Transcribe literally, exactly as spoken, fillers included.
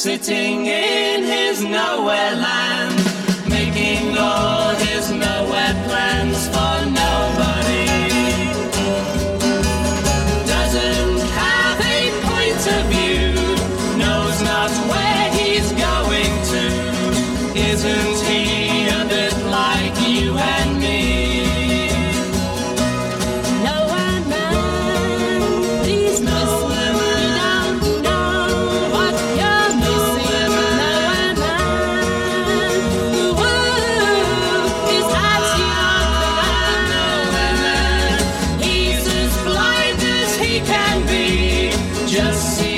sitting in his nowhere land, making all his nowhere plans for nobody. Doesn't have a point of view, knows not where he's going to. Isn't he a bit like you and me? Just see